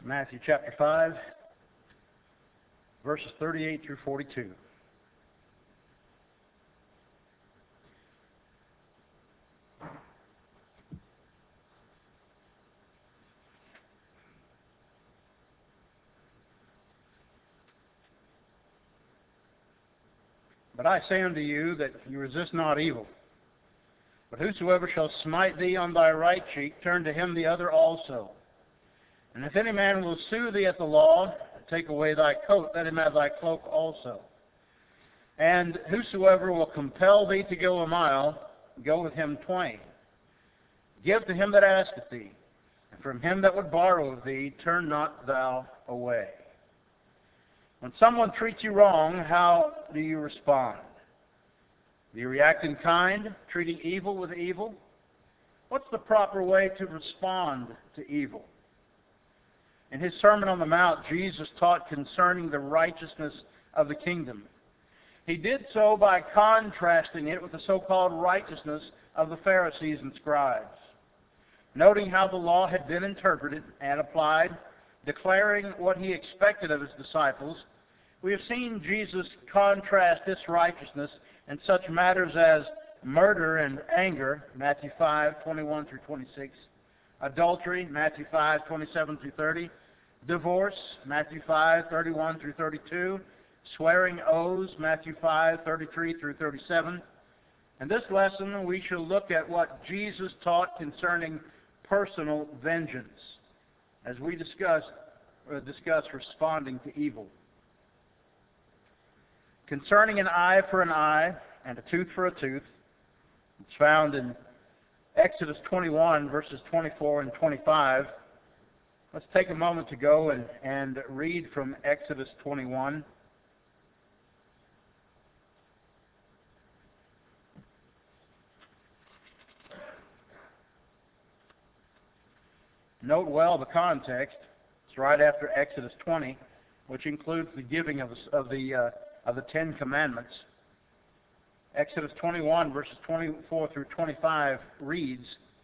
Matthew chapter 5, verses 38 through 42. But I say unto you that you resist not evil. But whosoever shall smite thee on thy right cheek, turn to him the other also. And if any man will sue thee at the law, take away thy coat, let him have thy cloak also. And whosoever will compel thee to go a mile, go with him twain. Give to him that asketh thee, and from him that would borrow of thee, turn not thou away. When someone treats you wrong, how do you respond? Do you react in kind, treating evil with evil? What's the proper way to respond to evil? In his Sermon on the Mount, Jesus taught concerning the righteousness of the kingdom. He did so by contrasting it with the so-called righteousness of the Pharisees and scribes. Noting how the law had been interpreted and applied, declaring what he expected of his disciples, we have seen Jesus contrast this righteousness in such matters as murder and anger, Matthew 5, 21 through 26, adultery, Matthew 5, 27 through 30, divorce, Matthew 5, 31 through 32, swearing oaths, Matthew 5, 33 through 37. In this lesson, we shall look at what Jesus taught concerning personal vengeance as we discuss responding to evil. Concerning an eye for an eye and a tooth for a tooth, it's found in Exodus 21, verses 24 and 25. Let's take a moment to go and read from Exodus 21. Note well the context. It's right after Exodus 20, which includes the giving of the Ten Commandments. Exodus 21, verses 24 through 25 reads,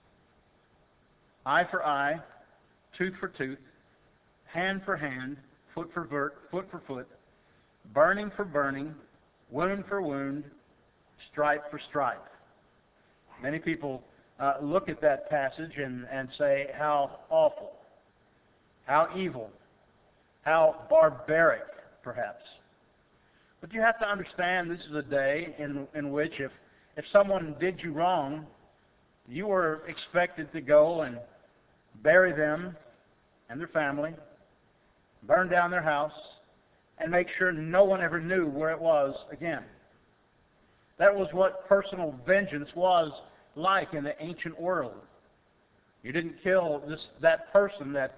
eye for eye, tooth for tooth, hand for hand, foot for foot, burning for burning, wound for wound, stripe for stripe. Many people look at that passage and say, how awful, how evil, how barbaric, perhaps. But you have to understand this is a day in which if someone did you wrong, you were expected to go and bury them and their family, burn down their house, and make sure no one ever knew where it was again. That was what personal vengeance was like in the ancient world. You didn't kill that person that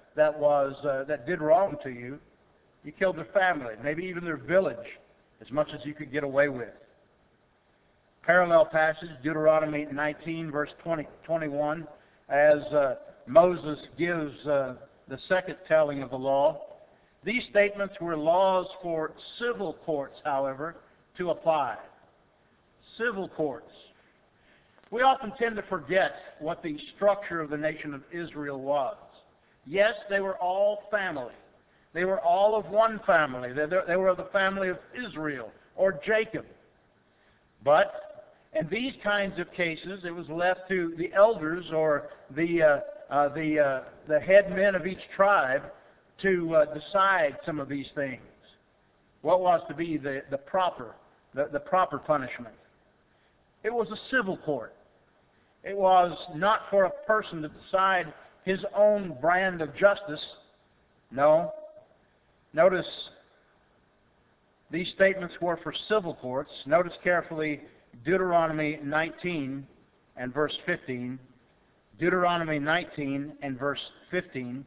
did wrong to you. You killed their family, maybe even their village, as much as you could get away with. Parallel passage, Deuteronomy 19, verse 21, as Moses gives the second telling of the law. These statements were laws for civil courts, however, to apply. Civil courts. We often tend to forget what the structure of the nation of Israel was. Yes, they were all family. They were all of one family. They were of the family of Israel or Jacob. But in these kinds of cases, it was left to the elders or the head men of each tribe to decide some of these things. What was to be the proper punishment? It was a civil court. It was not for a person to decide his own brand of justice. No. Notice these statements were for civil courts. Notice carefully Deuteronomy 19 and verse 15. Deuteronomy 19 and verse 15.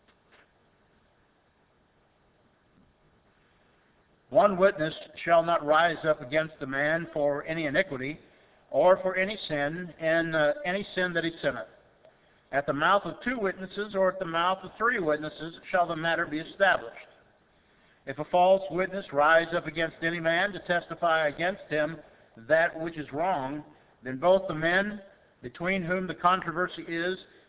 One witness shall not rise up against a man for any iniquity or for any sin in any sin that he sinneth. At the mouth of two witnesses or at the mouth of three witnesses shall the matter be established. If a false witness rise up against any man to testify against him that which is wrong, then both the men between whom the controversy is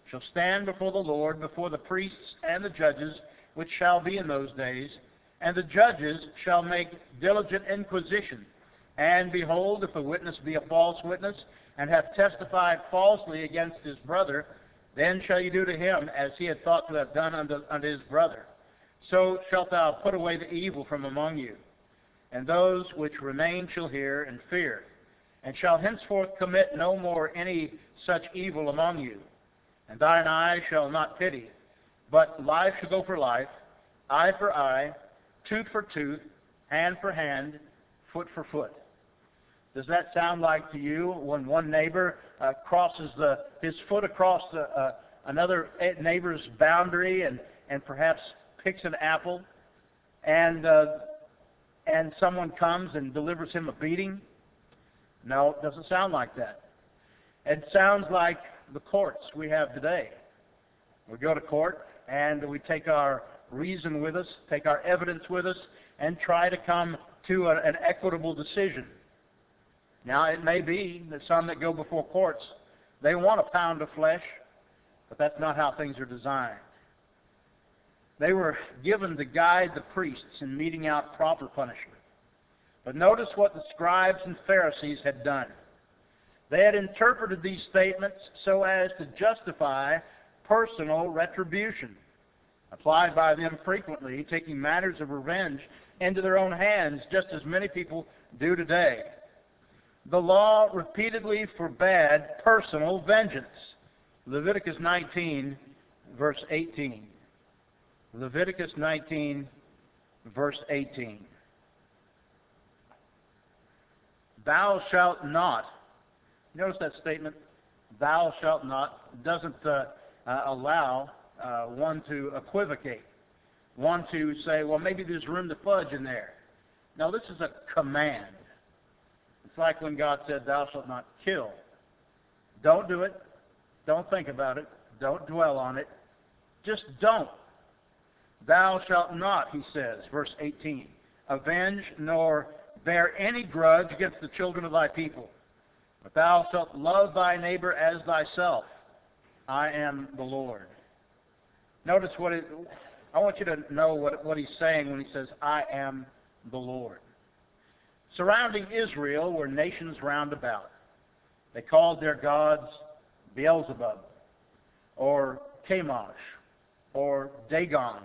shall stand before the Lord, before the priests and the judges, which shall be in those days. And the judges shall make diligent inquisition. And behold, if a witness be a false witness, and hath testified falsely against his brother, then shall you do to him as he had thought to have done unto his brother. So shalt thou put away the evil from among you. And those which remain shall hear and fear, and shall henceforth commit no more any such evil among you. And thine eye shall not pity, but life shall go for life, eye for eye, tooth for tooth, hand for hand, foot for foot. Does that sound like to you when one neighbor crosses his foot across another neighbor's boundary and perhaps picks an apple, and someone comes and delivers him a beating? No, it doesn't sound like that. It sounds like the courts we have today. We go to court and we take our reason with us, take our evidence with us, and try to come to an equitable decision. Now, it may be that some that go before courts, they want a pound of flesh, but that's not how things are designed. They were given to guide the priests in meting out proper punishment. But notice what the scribes and Pharisees had done. They had interpreted these statements so as to justify personal retribution, applied by them frequently, taking matters of revenge into their own hands, just as many people do today. The law repeatedly forbade personal vengeance. Leviticus 19, verse 18. Leviticus 19, verse 18. Thou shalt not. Notice that statement, thou shalt not, doesn't allow one to equivocate, one to say, well, maybe there's room to fudge in there. No, this is a command. It's like when God said, thou shalt not kill. Don't do it. Don't think about it. Don't dwell on it. Just don't. Thou shalt not, he says, verse 18, avenge nor bear any grudge against the children of thy people. But thou shalt love thy neighbor as thyself. I am the Lord. Notice I want you to know what he's saying when he says, I am the Lord. Surrounding Israel were nations round about. They called their gods Beelzebub, or Chemosh, or Dagon.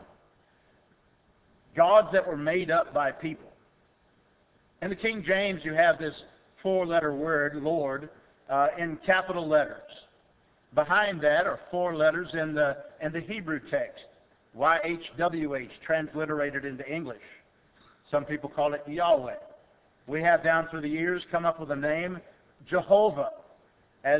Gods that were made up by people. In the King James, you have this four-letter word, Lord, in capital letters. Behind that are four letters in the Hebrew text, YHWH, transliterated into English. Some people call it Yahweh. We have down through the years come up with a name, Jehovah, as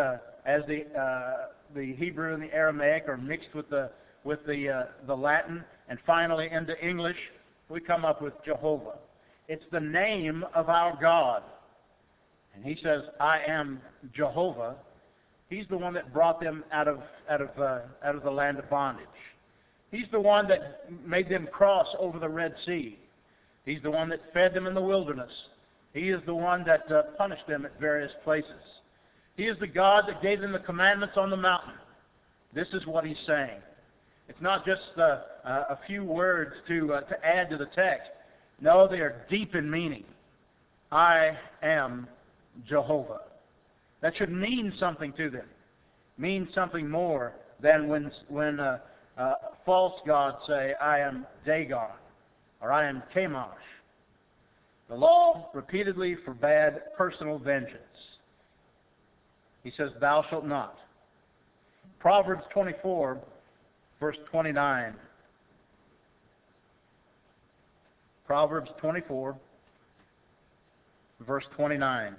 the Hebrew and the Aramaic are mixed with the Latin, and finally into English, we come up with Jehovah. It's the name of our God. And he says, I am Jehovah. He's the one that brought them out of the land of bondage. He's the one that made them cross over the Red Sea. He's the one that fed them in the wilderness. He is the one that punished them at various places. He is the God that gave them the commandments on the mountain. This is what he's saying. It's not just a few words to add to the text. No, they are deep in meaning. I am Jehovah. That should mean something to them. Mean something more than when false gods say, I am Dagon, or I am Chemosh. The law repeatedly forbade personal vengeance. He says, thou shalt not. Proverbs 24, verse 29. Proverbs 24, verse 29.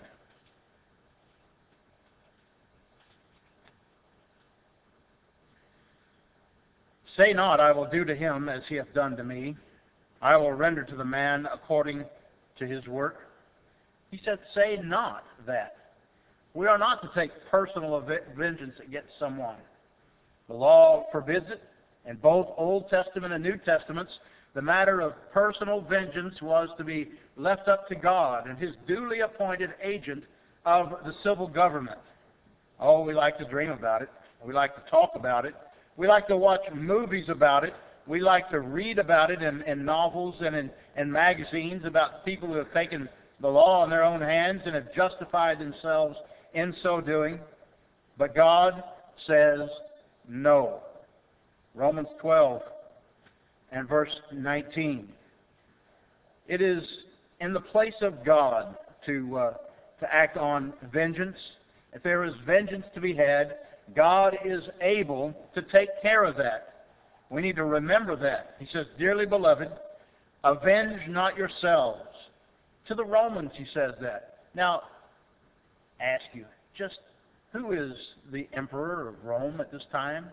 Say not, I will do to him as he hath done to me. I will render to the man according to his work. He said, say not that. We are not to take personal vengeance against someone. The law forbids it. In both Old Testament and New Testaments, the matter of personal vengeance was to be left up to God and his duly appointed agent of the civil government. Oh, we like to dream about it. We like to talk about it. We like to watch movies about it. We like to read about it in novels and in magazines about people who have taken the law in their own hands and have justified themselves in so doing. But God says no. Romans 12 and verse 19. It is in the place of God to act on vengeance. If there is vengeance to be had, God is able to take care of that. We need to remember that. He says, "Dearly beloved, avenge not yourselves." To the Romans he says that. Now, ask you, just who is the emperor of Rome at this time?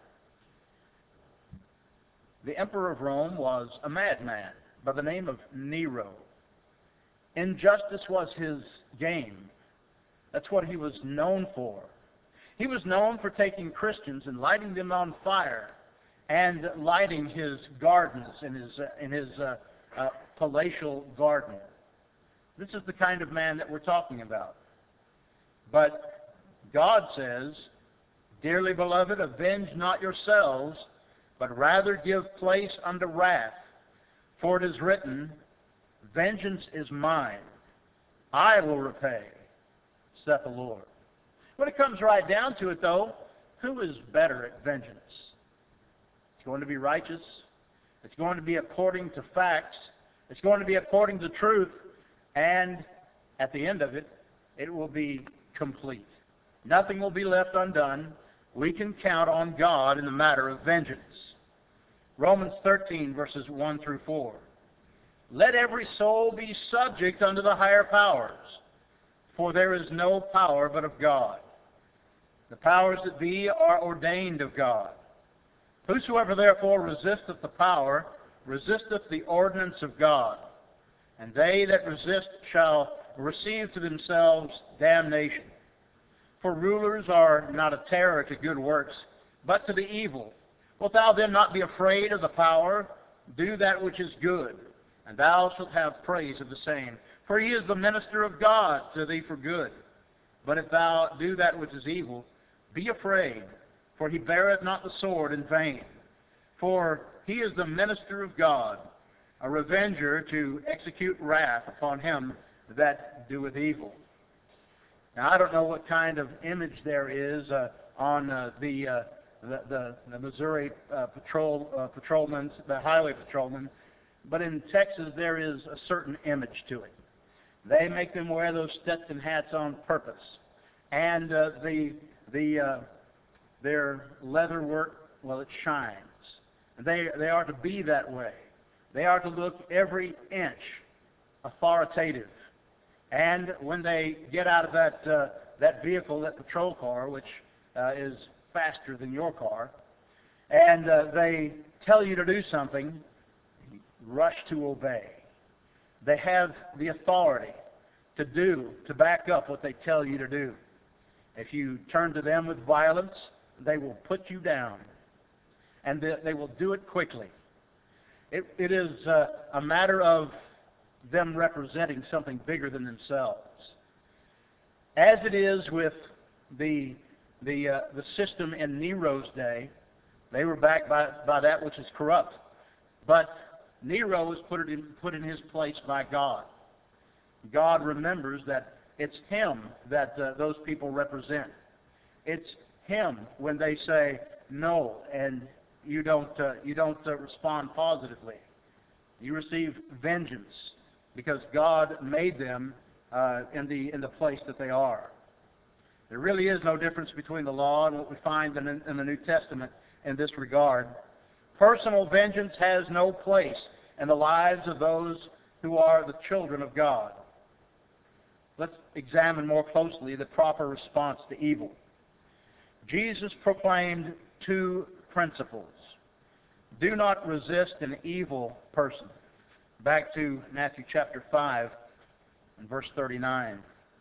The emperor of Rome was a madman by the name of Nero. Injustice was his game. That's what he was known for. He was known for taking Christians and lighting them on fire and lighting his gardens in his palatial garden. This is the kind of man that we're talking about. But God says, "Dearly beloved, avenge not yourselves, but rather give place unto wrath. For it is written, Vengeance is mine, I will repay, saith the Lord." When it comes right down to it, though, who is better at vengeance? It's going to be righteous. It's going to be according to facts. It's going to be according to truth. And at the end of it, it will be complete. Nothing will be left undone. We can count on God in the matter of vengeance. Romans 13, verses 1 through 4. "Let every soul be subject unto the higher powers, for there is no power but of God. The powers that be are ordained of God. Whosoever therefore resisteth the power, resisteth the ordinance of God. And they that resist shall receive to themselves damnation. For rulers are not a terror to good works, but to the evil. Wilt thou then not be afraid of the power? Do that which is good, and thou shalt have praise of the same. For he is the minister of God to thee for good. But if thou do that which is evil, be afraid, for he beareth not the sword in vain. For he is the minister of God, a revenger to execute wrath upon him that doeth evil." Now, I don't know what kind of image there is on the Missouri patrolmen, the highway patrolmen, but in Texas there is a certain image to it. They make them wear those Stetson hats on purpose, and their leather work, well, it shines. They are to be that way. They are to look every inch authoritative. And when they get out of that vehicle, that patrol car, which is faster than your car, and they tell you to do something, rush to obey. They have the authority to back up what they tell you to do. If you turn to them with violence, they will put you down, and they will do it quickly. It is a matter of them representing something bigger than themselves. As it is with the system in Nero's day, they were backed by that which is corrupt. But Nero was put in his place by God. God remembers that it's him that those people represent. It's him when they say no, and you don't respond positively. You receive vengeance because God made them in the place that they are. There really is no difference between the law and what we find in the New Testament in this regard. Personal vengeance has no place in the lives of those who are the children of God. Let's examine more closely the proper response to evil. Jesus proclaimed two principles. Do not resist an evil person. Back to Matthew chapter 5 and verse 39.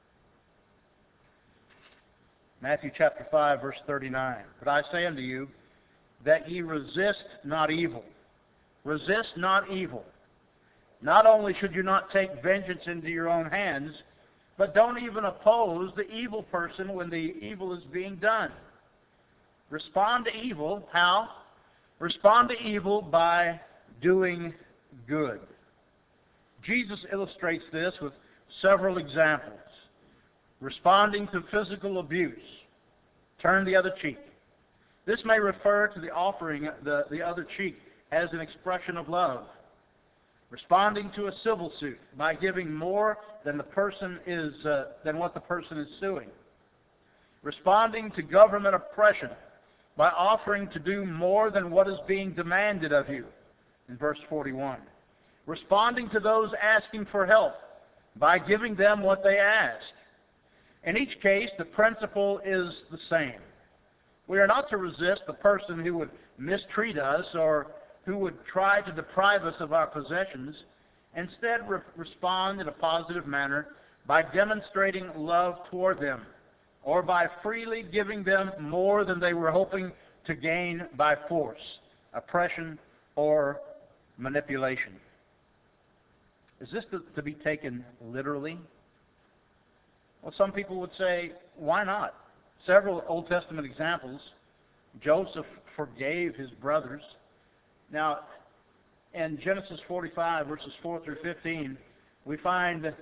Matthew chapter 5, verse 39. "But I say unto you, that ye resist not evil." Resist not evil. Not only should you not take vengeance into your own hands, but don't even oppose the evil person when the evil is being done. Respond to evil. How? Respond to evil by doing good. Jesus illustrates this with several examples. Responding to physical abuse. Turn the other cheek. This may refer to the offering the other cheek as an expression of love. Responding to a civil suit by giving more than what the person is suing. Responding to government oppression by offering to do more than what is being demanded of you, in verse 41. Responding to those asking for help by giving them what they ask. In each case, the principle is the same. We are not to resist the person who would mistreat us or who would try to deprive us of our possessions. Instead, respond in a positive manner by demonstrating love toward them, or by freely giving them more than they were hoping to gain by force, oppression, or manipulation. Is this to be taken literally? Well, some people would say, why not? Several Old Testament examples. Joseph forgave his brothers. Now, in Genesis 45, verses 4 through 15, we find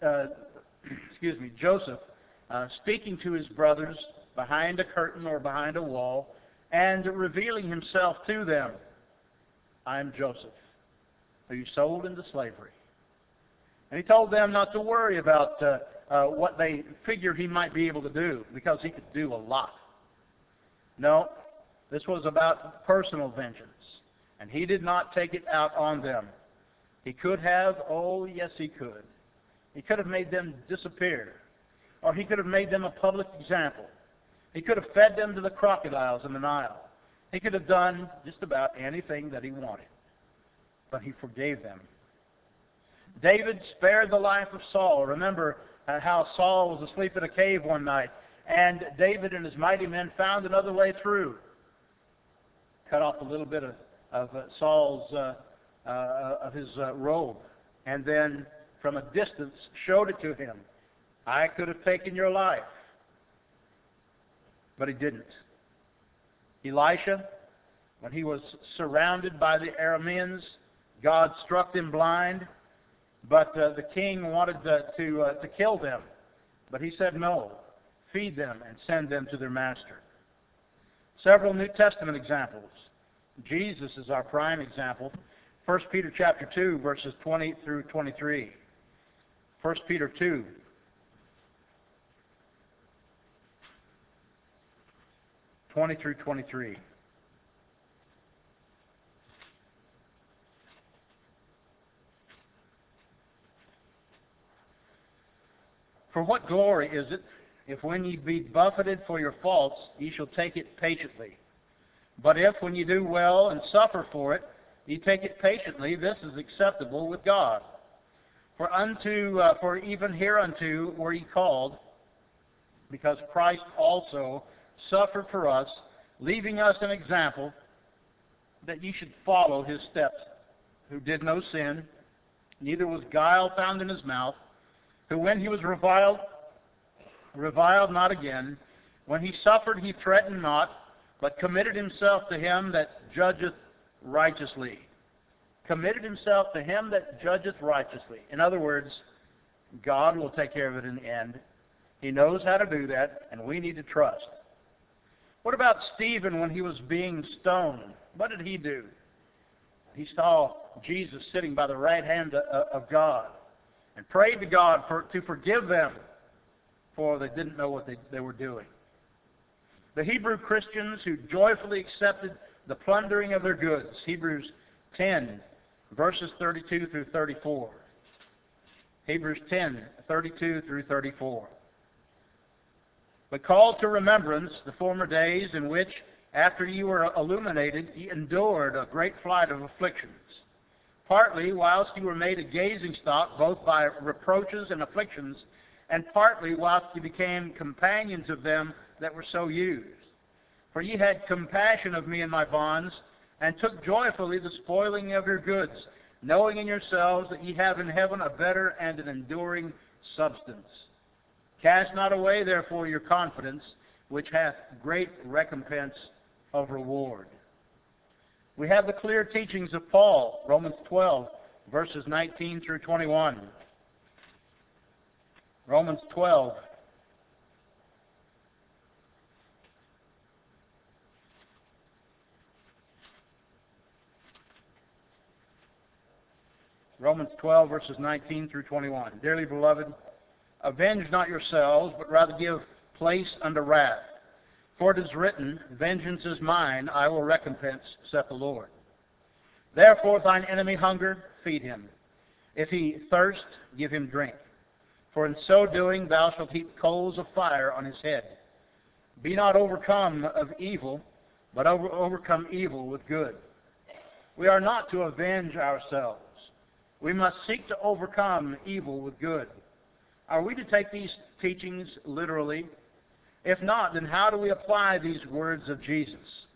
Joseph speaking to his brothers behind a curtain or behind a wall and revealing himself to them. I am Joseph, who you sold into slavery. And he told them not to worry about what they figured he might be able to do, because he could do a lot. No, this was about personal vengeance, and he did not take it out on them. He could have, oh yes he could. He could have made them disappear, or he could have made them a public example. He could have fed them to the crocodiles in the Nile. He could have done just about anything that he wanted, but he forgave them. David spared the life of Saul. Remember how Saul was asleep in a cave one night, and David and his mighty men found another way through. Cut off a little bit of Saul's robe, and then from a distance showed it to him. I could have taken your life, but he didn't. Elisha, when he was surrounded by the Arameans, God struck them blind, but the king wanted to kill them. But he said, no, feed them and send them to their master. Several New Testament examples. Jesus is our prime example. 1 Peter chapter 2, verses 20 through 23. 1 Peter 2. Through 23. For what glory is it, if when ye be buffeted for your faults, ye shall take it patiently? But if when ye do well and suffer for it, ye take it patiently, this is acceptable with God. For even hereunto were ye called, because Christ also suffered for us, leaving us an example that ye should follow his steps, who did no sin, neither was guile found in his mouth, who when he was reviled not again. When he suffered, he threatened not, but committed himself to him that judgeth righteously. Committed himself to him that judgeth righteously. In other words, God will take care of it in the end. He knows how to do that, and we need to trust. What about Stephen when he was being stoned? What did he do? He saw Jesus sitting by the right hand of God and prayed to God to forgive them, for they didn't know what they were doing. The Hebrew Christians who joyfully accepted the plundering of their goods. Hebrews 10, verses 32 through 34. Hebrews 10, 32 through 34. But call to remembrance the former days in which, after you were illuminated, ye endured a great flight of afflictions, partly whilst you were made a gazing stock, both by reproaches and afflictions, and partly whilst you became companions of them that were so used. For ye had compassion of me in my bonds, and took joyfully the spoiling of your goods, knowing in yourselves that ye have in heaven a better and an enduring substance. Cast not away, therefore, your confidence, which hath great recompense of reward. We have the clear teachings of Paul, Romans 12, verses 19 through 21. Romans 12. Romans 12, verses 19 through 21. Dearly beloved, avenge not yourselves, but rather give place unto wrath. For it is written, Vengeance is mine, I will recompense, saith the Lord. Therefore, if thine enemy hunger, feed him. If he thirst, give him drink. For in so doing thou shalt heap coals of fire on his head. Be not overcome of evil, but overcome evil with good. We are not to avenge ourselves. We must seek to overcome evil with good. Are we to take these teachings literally? If not, then how do we apply these words of Jesus?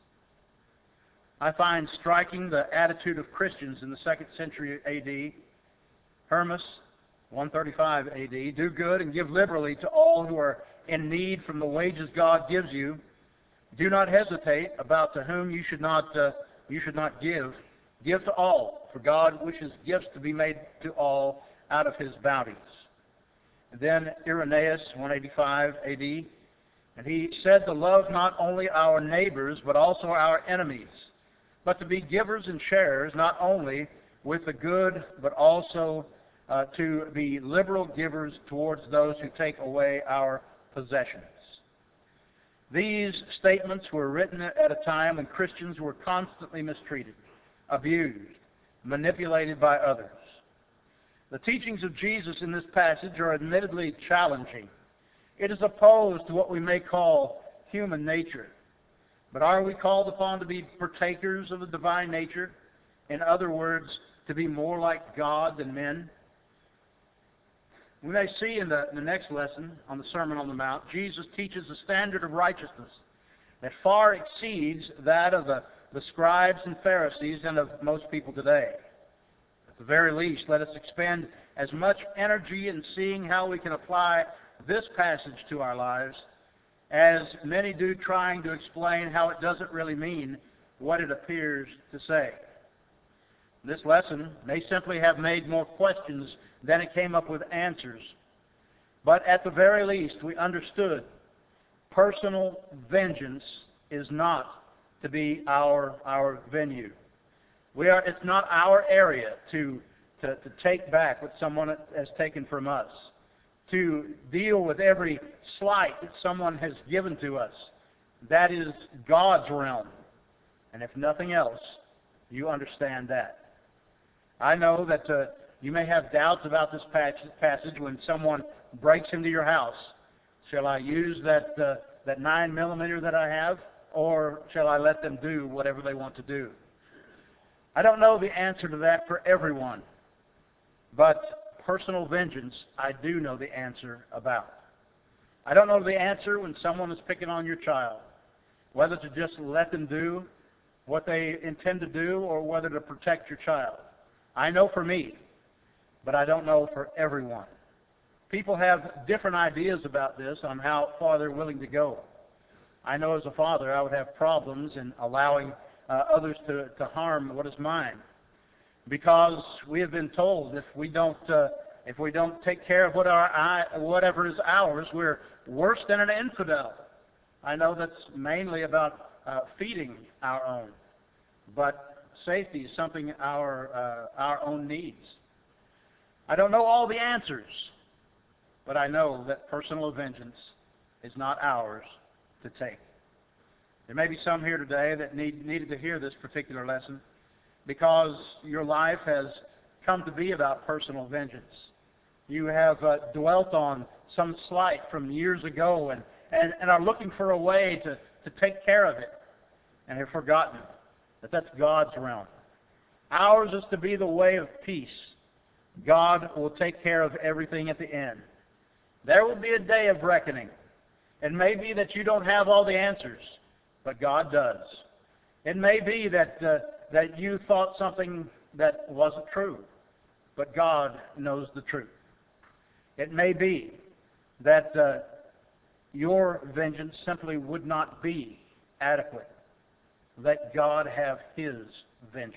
I find striking the attitude of Christians in the 2nd century A.D. Hermas, 135 A.D. Do good and give liberally to all who are in need from the wages God gives you. Do not hesitate about to whom you should not give. Give to all, for God wishes gifts to be made to all out of His bounties. And then Irenaeus, 185 A.D., and he said to love not only our neighbors, but also our enemies, but to be givers and sharers, not only with the good, but also to be liberal givers towards those who take away our possessions. These statements were written at a time when Christians were constantly mistreated, abused, manipulated by others. The teachings of Jesus in this passage are admittedly challenging. It is opposed to what we may call human nature. But are we called upon to be partakers of the divine nature? In other words, to be more like God than men? We may see in the next lesson on the Sermon on the Mount, Jesus teaches a standard of righteousness that far exceeds that of the scribes and Pharisees and of most people today. At the very least, let us expend as much energy in seeing how we can apply this passage to our lives as many do trying to explain how it doesn't really mean what it appears to say. This lesson may simply have made more questions than it came up with answers. But at the very least, we understood personal vengeance is not to be our venue. It's not our area to take back what someone has taken from us, to deal with every slight that someone has given to us. That is God's realm. And if nothing else, you understand that. I know that you may have doubts about this passage when someone breaks into your house. Shall I use that 9mm that I have, or shall I let them do whatever they want to do? I don't know the answer to that for everyone, but personal vengeance I do know the answer about. I don't know the answer when someone is picking on your child, whether to just let them do what they intend to do or whether to protect your child. I know for me, but I don't know for everyone. People have different ideas about this on how far they're willing to go. I know as a father I would have problems in allowing others to harm what is mine, because we have been told if we don't take care of whatever is ours, we're worse than an infidel. I know that's mainly about feeding our own, but safety is something our own needs. I don't know all the answers, but I know that personal vengeance is not ours to take. There may be some here today that needed to hear this particular lesson because your life has come to be about personal vengeance. You have dwelt on some slight from years ago and are looking for a way to take care of it and have forgotten that that's God's realm. Ours is to be the way of peace. God will take care of everything at the end. There will be a day of reckoning. It may be that you don't have all the answers, but God does. It may be that you thought something that wasn't true, but God knows the truth. It may be that your vengeance simply would not be adequate, let God have His vengeance.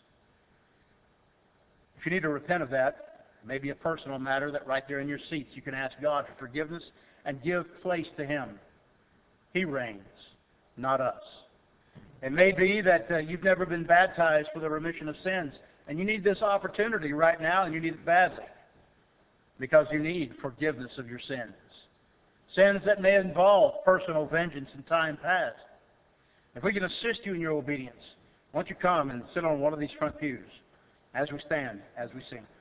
If you need to repent of that, maybe a personal matter, that right there in your seats you can ask God for forgiveness and give place to Him. He reigns, not us. It may be that you've never been baptized for the remission of sins, and you need this opportunity right now, and you need it badly, because you need forgiveness of your sins. Sins that may involve personal vengeance in time past. If we can assist you in your obedience, why don't you come and sit on one of these front pews as we stand, as we sing.